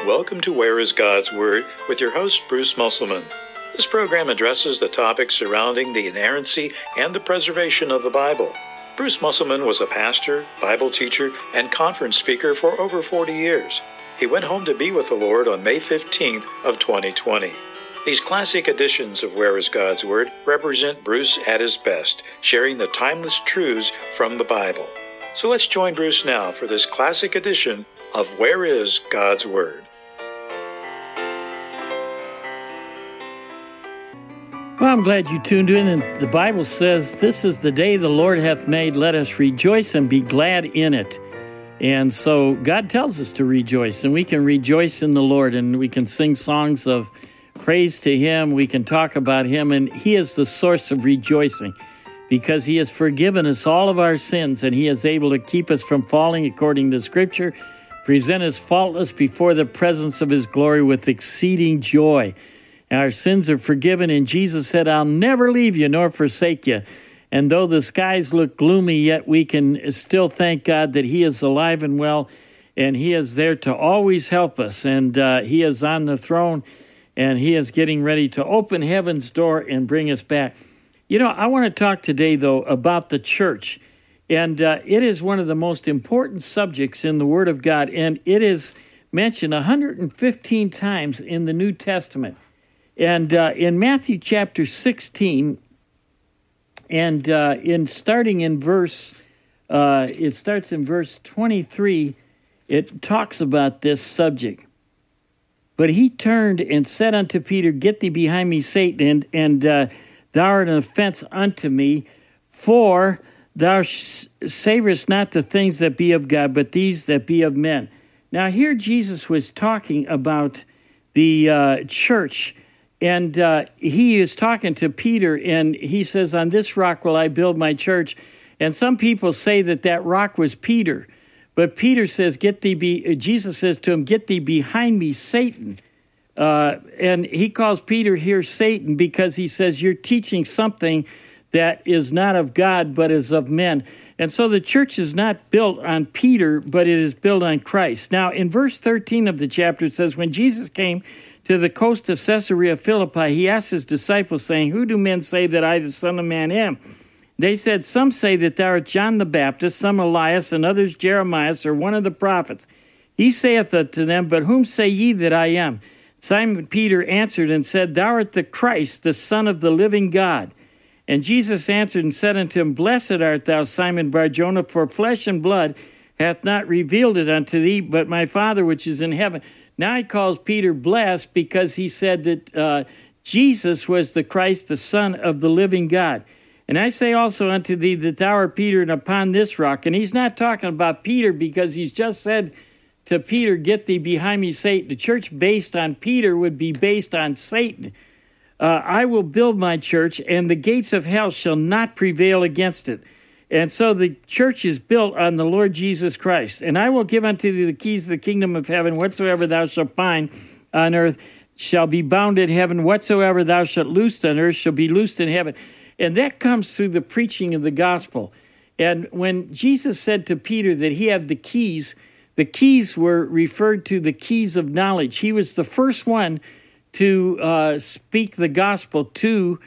welcome to Where is God's Word with your host, Bruce Musselman. This program addresses the topics surrounding the inerrancy and the preservation of the Bible. Bruce Musselman was a pastor, Bible teacher, and conference speaker for over 40 years. He went home to be with the Lord on May 15th of 2020. These classic editions of Where is God's Word represent Bruce at his best, sharing the timeless truths from the Bible. So let's join Bruce now for this classic edition of Where is God's Word. Well, I'm glad you tuned in, and the Bible says, "This is the day the Lord hath made. Let us rejoice and be glad in it." And so God tells us to rejoice, and we can rejoice in the Lord, and we can sing songs of praise to Him. We can talk about Him, and He is the source of rejoicing because He has forgiven us all of our sins, and He is able to keep us from falling according to Scripture, present us faultless before the presence of His glory with exceeding joy. Our sins are forgiven, and Jesus said, "I'll never leave you nor forsake you." And though the skies look gloomy, yet we can still thank God that He is alive and well, and He is there to always help us. And He is on the throne, and He is getting ready to open heaven's door and bring us back. You know, I want to talk today, though, about the church. And it is one of the most important subjects in the Word of God, and it is mentioned 115 times in the New Testament. And in Matthew chapter 16, and it starts in verse 23, it talks about this subject. "But he turned and said unto Peter, Get thee behind me, Satan, and thou art an offense unto me, for thou savorest not the things that be of God, but these that be of men." Now here Jesus was talking about the church. And he is talking to Peter, and he says, "On this rock will I build my church." And some people say that that rock was Peter. But Peter says, Jesus says to him, "Get thee behind me, Satan." And he calls Peter here Satan because he says, "You're teaching something that is not of God, but is of men." And so the church is not built on Peter, but it is built on Christ. Now, in verse 13 of the chapter, it says, "When Jesus came to the coast of Caesarea Philippi, he asked his disciples, saying, Who do men say that I, the Son of Man, am? They said, Some say that thou art John the Baptist, some Elias, and others Jeremiah, or one of the prophets. He saith unto them, But whom say ye that I am? Simon Peter answered and said, Thou art the Christ, the Son of the living God. And Jesus answered and said unto him, Blessed art thou, Simon Bar-Jonah, for flesh and blood hath not revealed it unto thee, but my Father which is in heaven." Now he calls Peter blessed because he said that Jesus was the Christ, the Son of the living God. "And I say also unto thee that thou art Peter, and upon this rock." And he's not talking about Peter because he's just said to Peter, "Get thee behind me, Satan." The church based on Peter would be based on Satan. "I will build my church, and the gates of hell shall not prevail against it." And so the church is built on the Lord Jesus Christ. "And I will give unto thee the keys of the kingdom of heaven. Whatsoever thou shalt bind on earth shall be bound in heaven. Whatsoever thou shalt loose on earth shall be loosed in heaven." And that comes through the preaching of the gospel. And when Jesus said to Peter that he had the keys were referred to the keys of knowledge. He was the first one to speak the gospel to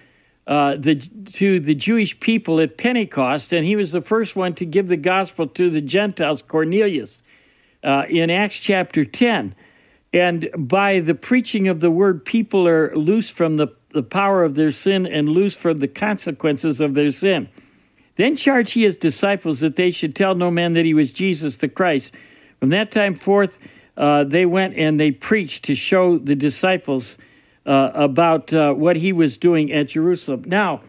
the Jewish people at Pentecost, and he was the first one to give the gospel to the Gentiles, Cornelius, in Acts chapter 10. And by the preaching of the word, people are loose from the power of their sin and loose from the consequences of their sin. "Then charged he his disciples that they should tell no man that he was Jesus the Christ. From that time forth, they went and they preached to show the disciples about what he was doing at Jerusalem." Now,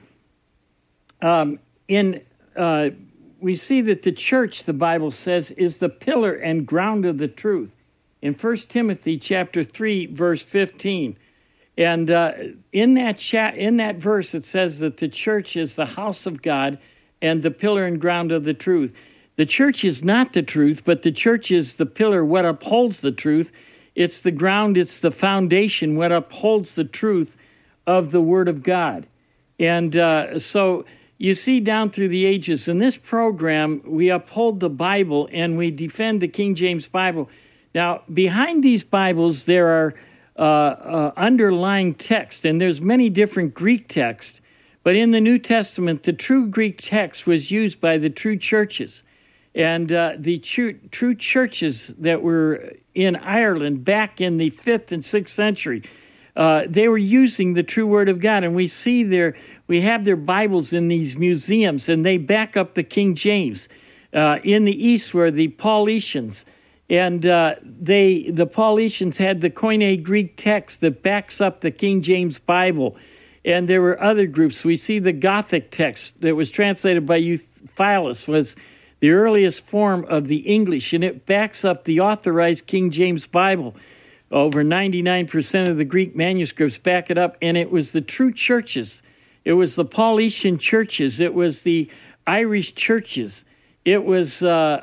we see that the church, the Bible says, is the pillar and ground of the truth. In 1 Timothy chapter 3, verse 15. And in that verse, it says that the church is the house of God and the pillar and ground of the truth. The church is not the truth, but the church is the pillar, what upholds the truth. It's the ground, it's the foundation, what upholds the truth of the Word of God. And so you see down through the ages, in this program, we uphold the Bible and we defend the King James Bible Now, behind these Bibles, there are underlying text, and there's many different Greek texts. But in the New Testament, the true Greek text was used by the true churches. And the true churches that were in Ireland back in the 5th and 6th century, they were using the true Word of God. And we have their Bibles in these museums, and they back up the King James. In the East were the Paulicians. And the Paulicians had the Koine Greek text that backs up the King James Bible. And there were other groups. We see the Gothic text that was translated by Euphilus was the earliest form of the English, and it backs up the authorized King James Bible. Over 99% of the Greek manuscripts back it up, and it was the true churches. It was the Paulician churches. It was the Irish churches. It was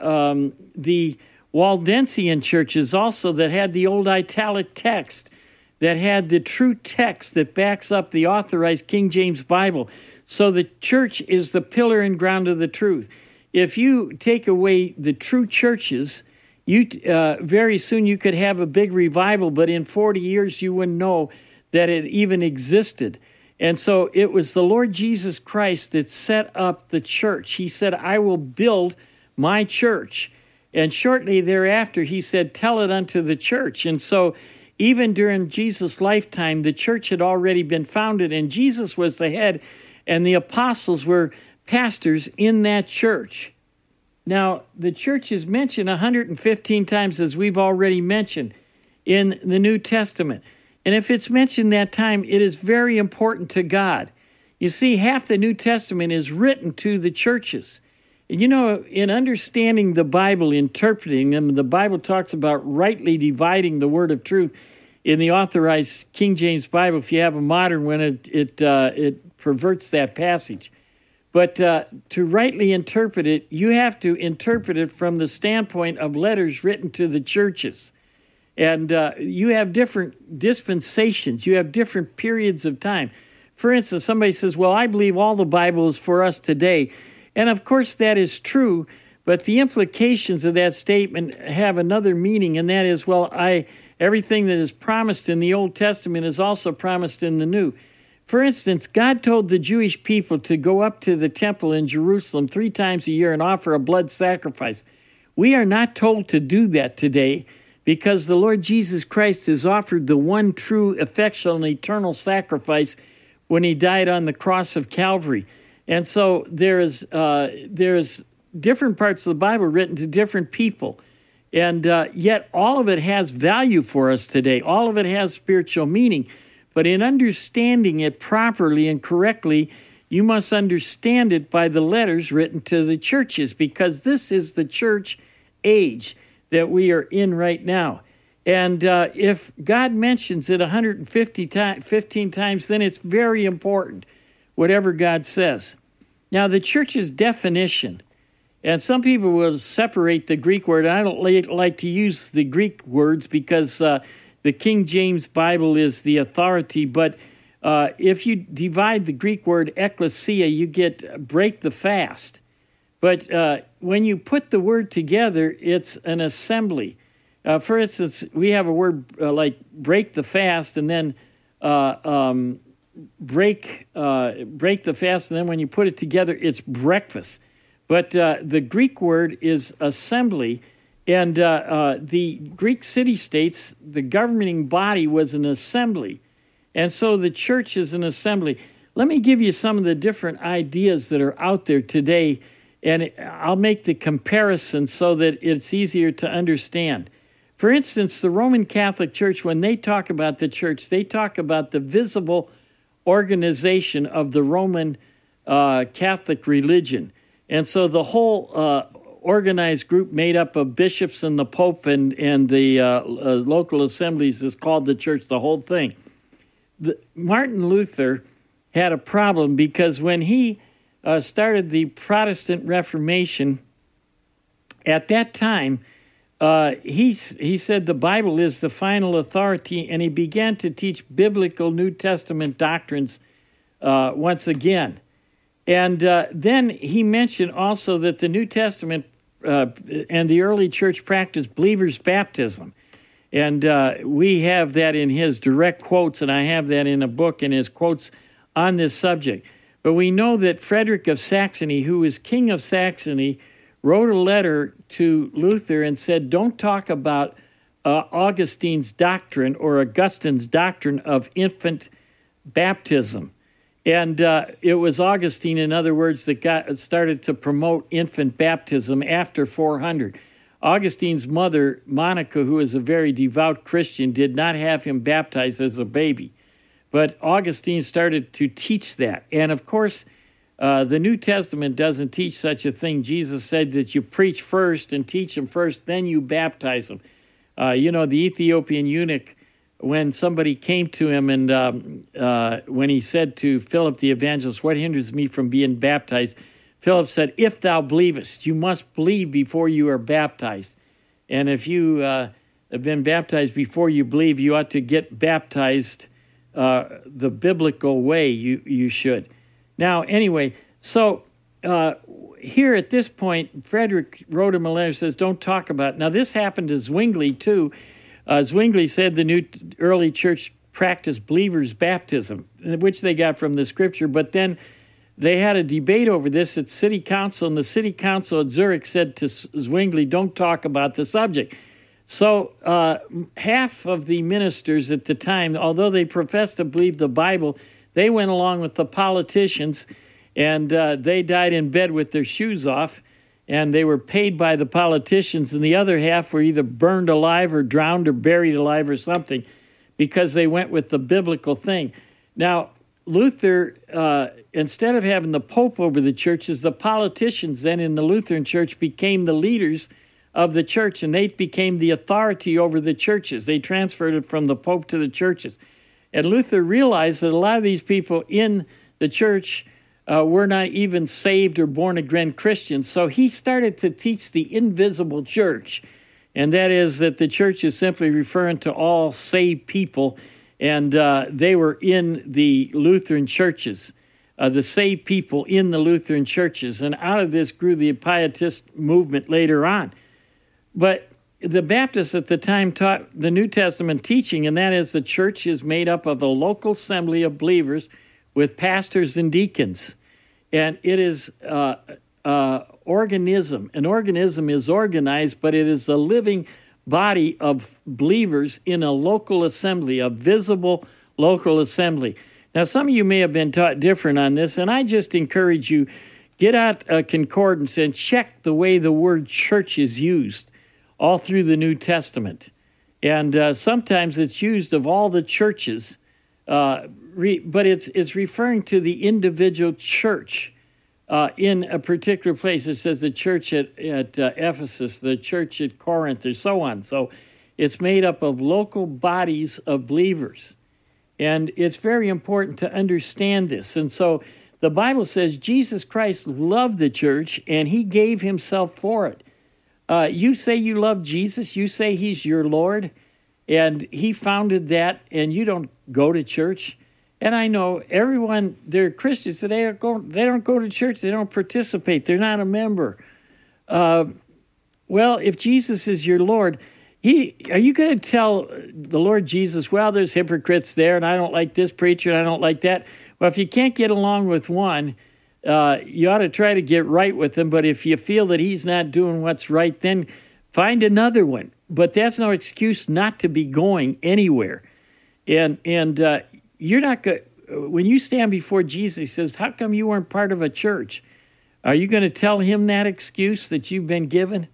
the Waldensian churches also that had the old italic text, that had the true text that backs up the authorized King James Bible. So the church is the pillar and ground of the truth. If you take away the true churches, very soon you could have a big revival, but in 40 years you wouldn't know that it even existed. And so it was the Lord Jesus Christ that set up the church. He said, I will build my church. And shortly thereafter, he said, tell it unto the church. And so even during Jesus' lifetime, the church had already been founded, and Jesus was the head, and the apostles were pastors in that church. Now, the church is mentioned 115 times, as we've already mentioned, in the New Testament. And if it's mentioned that time, it is very important to God. You see, half the New Testament is written to the churches. And you know, in understanding the Bible, interpreting them, the Bible talks about rightly dividing the word of truth. In the authorized King James Bible, if you have a modern one, it perverts that passage. But to rightly interpret it, you have to interpret it from the standpoint of letters written to the churches. And you have different dispensations. You have different periods of time. For instance, somebody says, well, I believe all the Bible is for us today. And of course that is true, but the implications of that statement have another meaning, and that is, well, everything that is promised in the Old Testament is also promised in the New. For instance, God told the Jewish people to go up to the temple in Jerusalem 3 times a year and offer a blood sacrifice. We are not told to do that today because the Lord Jesus Christ has offered the one true, effectual, and eternal sacrifice when he died on the cross of Calvary. And so there's different parts of the Bible written to different people. And yet all of it has value for us today. All of it has spiritual meaning. But in understanding it properly and correctly, you must understand it by the letters written to the churches, because this is the church age that we are in right now. And if God mentions it 115 times, then it's very important, whatever God says. Now, the church's definition, and some people will separate the Greek word. I don't like to use the Greek words because the King James Bible is the authority, but if you divide the Greek word ekklesia, you get break the fast. But when you put the word together, it's an assembly. For instance, we have a word like break the fast, and then break the fast, and then when you put it together, it's breakfast. But the Greek word is assembly. And the Greek city-states, the governing body was an assembly. And so the church is an assembly. Let me give you some of the different ideas that are out there today, and I'll make the comparison so that it's easier to understand. For instance, the Roman Catholic Church, when they talk about the church, they talk about the visible organization of the Roman Catholic religion. And so the whole organized group made up of bishops and the Pope and the local assemblies is called the church, the whole thing. Martin Luther had a problem because when he started the Protestant Reformation, at that time, he said the Bible is the final authority, and he began to teach biblical New Testament doctrines once again. And then he mentioned also that the New Testament and the early church practiced believers' baptism. And we have that in his direct quotes, and I have that in a book in his quotes on this subject. But we know that Frederick of Saxony, who was king of Saxony, wrote a letter to Luther and said, don't talk about Augustine's doctrine or Augustine's doctrine of infant baptism. And it was Augustine, in other words, that started to promote infant baptism after 400. Augustine's mother, Monica, who is a very devout Christian, did not have him baptized as a baby. But Augustine started to teach that. And of course, the New Testament doesn't teach such a thing. Jesus said that you preach first and teach them first, then you baptize them. The Ethiopian eunuch, when somebody came to him and when he said to Philip the evangelist, what hinders me from being baptized? Philip said, if thou believest, you must believe before you are baptized. And if you have been baptized before you believe, you ought to get baptized the biblical way you should. Now, anyway, so here at this point, Frederick wrote him a letter, says, don't talk about it. Now, this happened to Zwingli, too. Zwingli said the early church practiced believers' baptism, which they got from the scripture, but then they had a debate over this at city council, and the city council at Zurich said to Zwingli, don't talk about the subject. So half of the ministers at the time, although they professed to believe the Bible, they went along with the politicians, and they died in bed with their shoes off, and they were paid by the politicians, and the other half were either burned alive or drowned or buried alive or something because they went with the biblical thing. Now, Luther, instead of having the Pope over the churches, the politicians then in the Lutheran Church became the leaders of the church, and they became the authority over the churches. They transferred it from the Pope to the churches. And Luther realized that a lot of these people in the church were not even saved or born-again Christians. So he started to teach the invisible church, and that is that the church is simply referring to all saved people, and they were in the Lutheran churches, the saved people in the Lutheran churches. And out of this grew the Pietist movement later on. But the Baptists at the time taught the New Testament teaching, and that is the church is made up of a local assembly of believers with pastors and deacons. And it is organism. An organism is organized, but it is a living body of believers in a local assembly, a visible local assembly. Now, some of you may have been taught different on this, and I just encourage you, get out a concordance and check the way the word church is used all through the New Testament. And sometimes it's used of all the churches, but it's referring to the individual church in a particular place. It says the church at Ephesus, the church at Corinth, or so on. So it's made up of local bodies of believers. And it's very important to understand this. And so the Bible says Jesus Christ loved the church, and he gave himself for it. You say you love Jesus, you say he's your Lord, and he founded that, and you don't go to church. And I know everyone, they're Christians, so they don't go to church, they don't participate, they're not a member. Well, if Jesus is your Lord, are you going to tell the Lord Jesus, well, there's hypocrites there, and I don't like this preacher, and I don't like that? Well, if you can't get along with one, you ought to try to get right with him, but if you feel that he's not doing what's right, then find another one. But that's no excuse not to be going anywhere. And you're not going. When you stand before Jesus, he says, how come you weren't part of a church? Are you going to tell him that excuse that you've been given?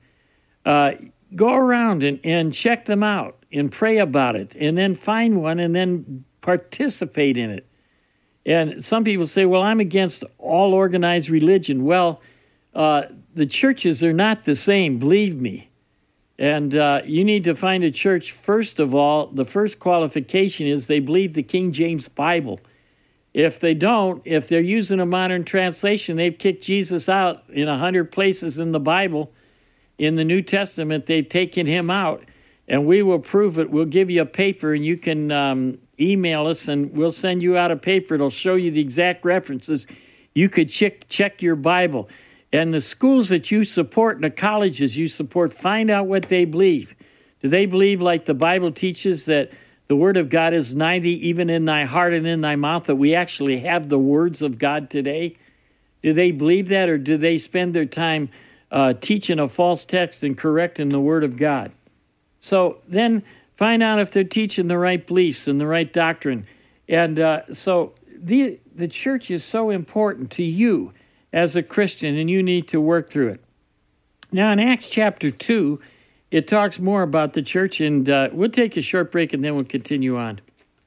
Go around and check them out and pray about it, and then find one and then participate in it. And some people say, well, I'm against all organized religion. Well, the churches are not the same, believe me. And you need to find a church, first of all, the first qualification is they believe the King James Bible. If they don't, if they're using a modern translation, they've kicked Jesus out in 100 places in the Bible. In the New Testament, they've taken him out, and we will prove it. We'll give you a paper, and you can email us, and we'll send you out a paper. It'll show you the exact references. You could check your Bible. And the schools that you support and the colleges you support, find out what they believe. Do they believe, like the Bible teaches, that the Word of God is nigh thee, even in thy heart and in thy mouth, that we actually have the words of God today? Do they believe that, or do they spend their time teaching a false text and correcting the Word of God? So then find out if they're teaching the right beliefs and the right doctrine. And so the church is so important to you as a Christian, and you need to work through it. Now, in Acts chapter 2, it talks more about the church, and we'll take a short break, and then we'll continue on.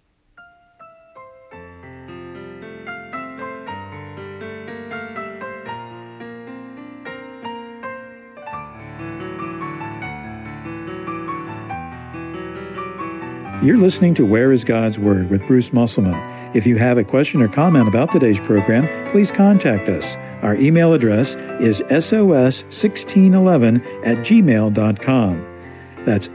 You're listening to Where is God's Word with Bruce Musselman. If you have a question or comment about today's program, please contact us. Our email address is sos1611@gmail.com. That's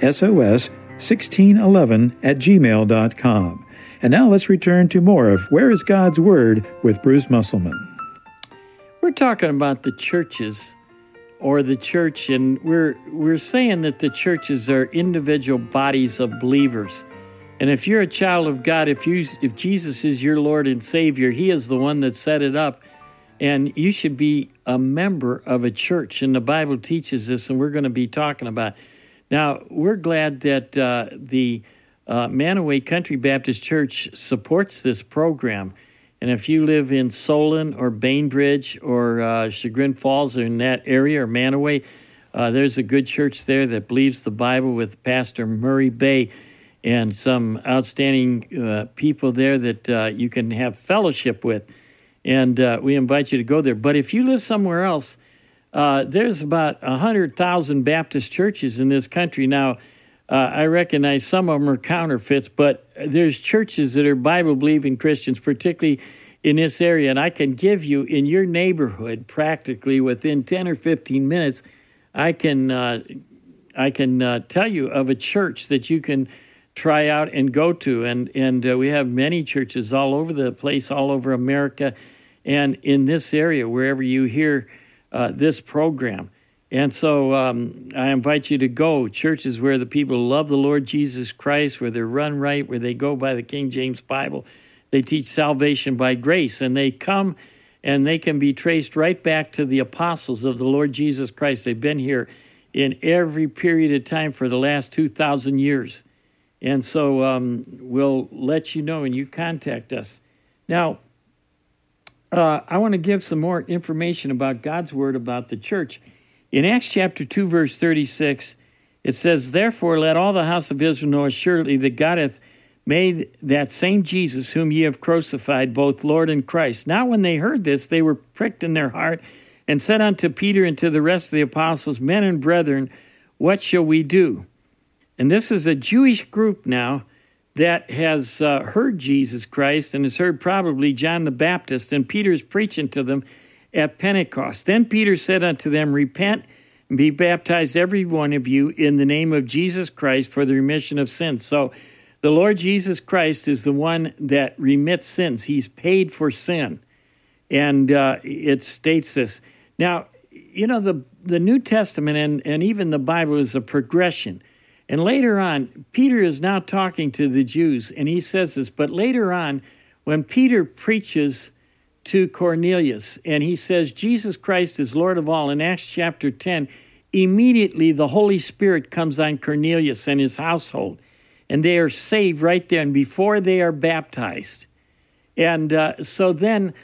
sos1611@gmail.com. And now let's return to more of Where is God's Word with Bruce Musselman. We're talking about the churches, or the church, and we're saying that the churches are individual bodies of believers. And if you're a child of God, if Jesus is your Lord and Savior, He is the one that set it up, and you should be a member of a church. And the Bible teaches this, and we're going to be talking about it. Now, we're glad that the Manaway Country Baptist Church supports this program. And if you live in Solon or Bainbridge or Chagrin Falls or in that area, or Manaway, there's a good church there that believes the Bible with Pastor Murray Bay and some outstanding people there that you can have fellowship with. And we invite you to go there. But if you live somewhere else, there's about 100,000 Baptist churches in this country. Now, I recognize some of them are counterfeits, but there's churches that are Bible-believing Christians, particularly in this area. And I can give you, in your neighborhood, practically within 10 or 15 minutes, I can tell you of a church that you can try out and go to. And we have many churches all over the place, all over America, and in this area, wherever you hear this program. And so I invite you to go. Churches where the people love the Lord Jesus Christ, where they're run right, where they go by the King James Bible. They teach salvation by grace, and they come and they can be traced right back to the apostles of the Lord Jesus Christ. They've been here in every period of time for the last 2,000 years. And so we'll let you know, and you contact us. Now, I want to give some more information about God's Word about the church. In Acts chapter 2, verse 36, it says, "Therefore let all the house of Israel know assuredly that God hath made that same Jesus whom ye have crucified, both Lord and Christ." Now when they heard this, they were pricked in their heart, and said unto Peter and to the rest of the apostles, "Men and brethren, what shall we do?" And this is a Jewish group now that has heard Jesus Christ and has heard probably John the Baptist, and Peter's preaching to them at Pentecost. Then Peter said unto them, "Repent and be baptized every one of you in the name of Jesus Christ for the remission of sins." So the Lord Jesus Christ is the one that remits sins. He's paid for sin. And it states this. Now, you know, the New Testament and even the Bible is a progression. And later on, Peter is now talking to the Jews, and he says this. But later on, when Peter preaches to Cornelius, and he says, Jesus Christ is Lord of all, in Acts chapter 10, immediately the Holy Spirit comes on Cornelius and his household, and they are saved right there, and before they are baptized. And so then,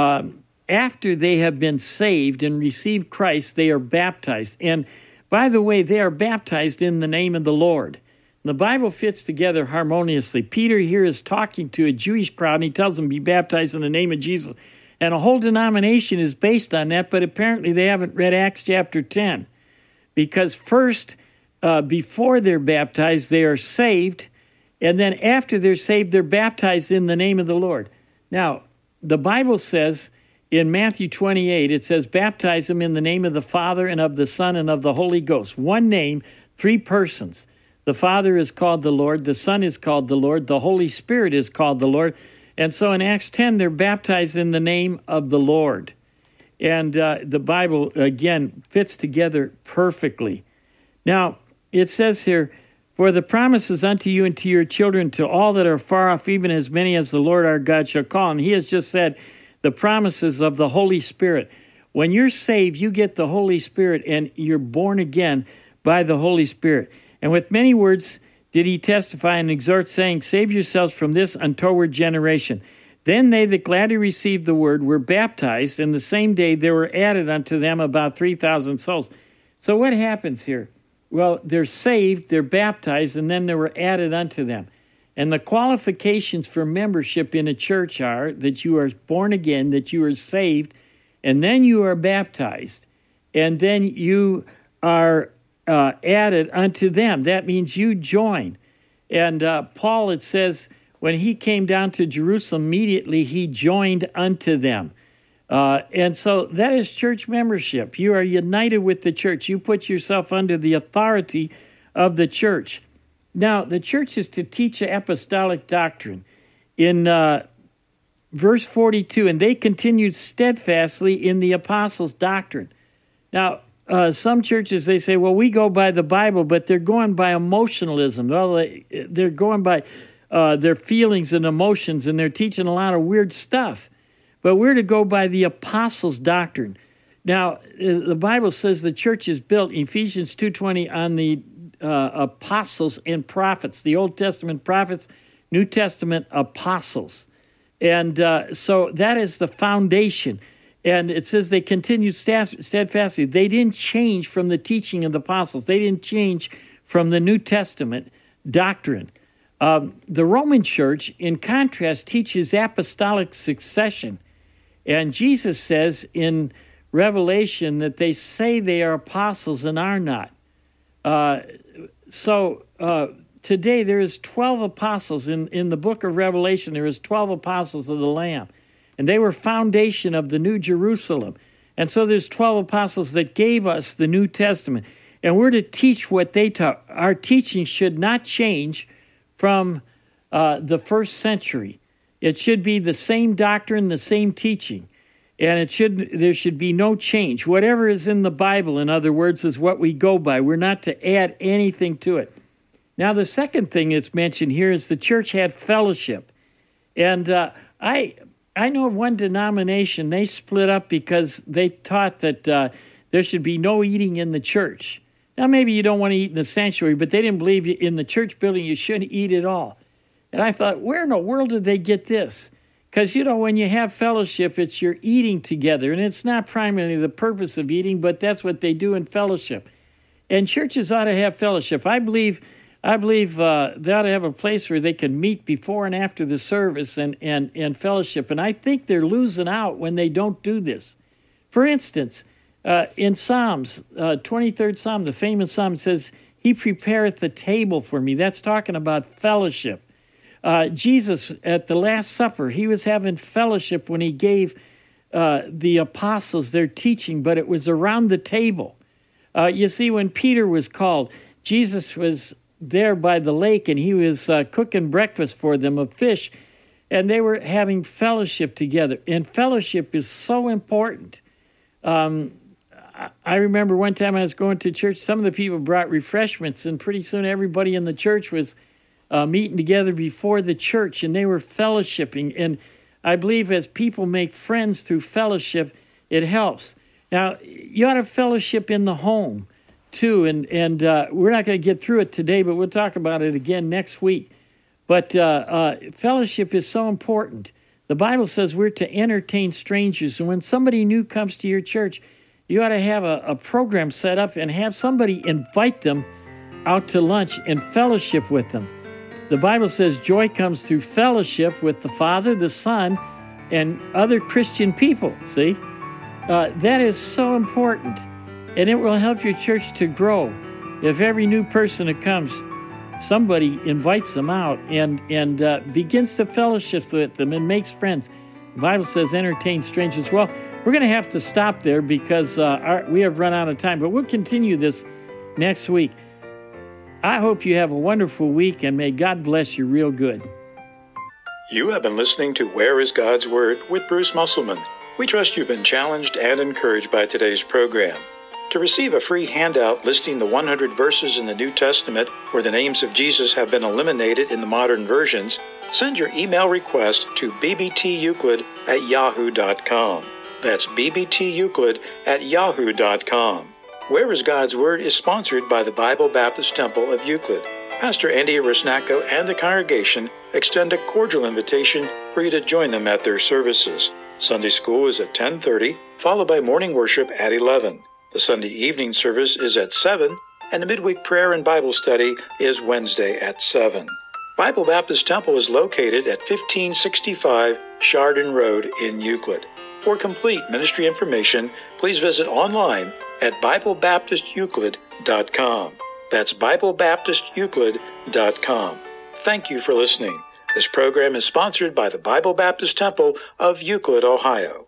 after they have been saved and received Christ, they are baptized. And by the way, they are baptized in the name of the Lord. The Bible fits together harmoniously. Peter here is talking to a Jewish crowd, and he tells them, be baptized in the name of Jesus. And a whole denomination is based on that, but apparently they haven't read Acts chapter 10. Because first, before they're baptized, they are saved, and then after they're saved, they're baptized in the name of the Lord. Now, the Bible says in Matthew 28, it says, baptize them in the name of the Father and of the Son and of the Holy Ghost. One name, three persons. The Father is called the Lord, the Son is called the Lord, the Holy Spirit is called the Lord. And so in Acts 10, they're baptized in the name of the Lord. And the Bible, again, fits together perfectly. Now, it says here, For the promises unto you and to your children, to all that are far off, even as many as the Lord our God shall call. And he has just said the promises of the Holy Spirit. When you're saved, you get the Holy Spirit, and you're born again by the Holy Spirit. And with many words did he testify and exhort, saying, Save yourselves from this untoward generation. Then they that gladly received the word were baptized, and the same day there were added unto them about 3,000 souls. So what happens here? Well, they're saved, they're baptized, and then they were added unto them. And the qualifications for membership in a church are that you are born again, that you are saved, and then you are baptized, and then you are added unto them. That means you join. And Paul, it says, when he came down to Jerusalem, immediately he joined unto them. And so that is church membership. You are united with the church. You put yourself under the authority of the church. Now, the church is to teach apostolic doctrine. In verse 42, and they continued steadfastly in the apostles' doctrine. Now, some churches, they say, well, we go by the Bible, but they're going by emotionalism. Well, they're going by their feelings and emotions, and they're teaching a lot of weird stuff. But we're to go by the apostles' doctrine. Now, the Bible says the church is built, Ephesians 2:20, on the apostles and prophets, the Old Testament prophets, New Testament apostles. And so that is the foundation. And it says they continued steadfastly. They didn't change from the teaching of the apostles. They didn't change from the New Testament doctrine. The Roman church, in contrast, teaches apostolic succession. And Jesus says in Revelation that they say they are apostles and are not. Today there is 12 apostles. In the book of Revelation, there is 12 apostles of the Lamb. And they were foundation of the New Jerusalem. And so there's 12 apostles that gave us the New Testament. And we're to teach what they taught. Our teaching should not change from the first century. It should be the same doctrine, the same teaching. And there should be no change. Whatever is in the Bible, in other words, is what we go by. We're not to add anything to it. Now, the second thing that's mentioned here is the church had fellowship. And I know of one denomination, they split up because they taught that there should be no eating in the church. Now, maybe you don't want to eat in the sanctuary, but they didn't believe in the church building you shouldn't eat at all. And I thought, where in the world did they get this? Because, when you have fellowship, it's you're eating together. And it's not primarily the purpose of eating, but that's what they do in fellowship. And churches ought to have fellowship. I believe they ought to have a place where they can meet before and after the service and fellowship. And I think they're losing out when they don't do this. For instance, in Psalms, 23rd Psalm, the famous Psalm says, He prepareth the table for me. That's talking about fellowship. Jesus, at the Last Supper, he was having fellowship when he gave the apostles their teaching, but it was around the table. You see, when Peter was called, Jesus was there by the lake, and he was cooking breakfast for them of fish, and they were having fellowship together. And fellowship is so important. I remember one time I was going to church, some of the people brought refreshments, and pretty soon everybody in the church was meeting together before the church, and they were fellowshipping. And I believe as people make friends through fellowship, it helps. Now, you ought to fellowship in the home, too, and we're not going to get through it today, but we'll talk about it again next week. But fellowship is so important. The Bible says we're to entertain strangers, and when somebody new comes to your church, you ought to have a program set up and have somebody invite them out to lunch and fellowship with them. The Bible says joy comes through fellowship with the Father, the Son, and other Christian people, see? That is so important, and it will help your church to grow. If every new person that comes, somebody invites them out and begins to fellowship with them and makes friends. The Bible says entertain strangers. Well, we're going to have to stop there because we have run out of time, but we'll continue this next week. I hope you have a wonderful week, and may God bless you real good. You have been listening to Where is God's Word with Bruce Musselman. We trust you've been challenged and encouraged by today's program. To receive a free handout listing the 100 verses in the New Testament where the names of Jesus have been eliminated in the modern versions, send your email request to bbteuclid@yahoo.com. That's bbteuclid@yahoo.com. Where is God's Word is sponsored by the Bible Baptist Temple of Euclid. Pastor Andy Rusnacko and the congregation extend a cordial invitation for you to join them at their services. Sunday school is at 10:30, followed by morning worship at 11. The Sunday evening service is at 7, and the midweek prayer and Bible study is Wednesday at 7. Bible Baptist Temple is located at 1565 Chardon Road in Euclid. For complete ministry information, please visit online at BibleBaptistEuclid.com. That's BibleBaptistEuclid.com. Thank you for listening. This program is sponsored by the Bible Baptist Temple of Euclid, Ohio.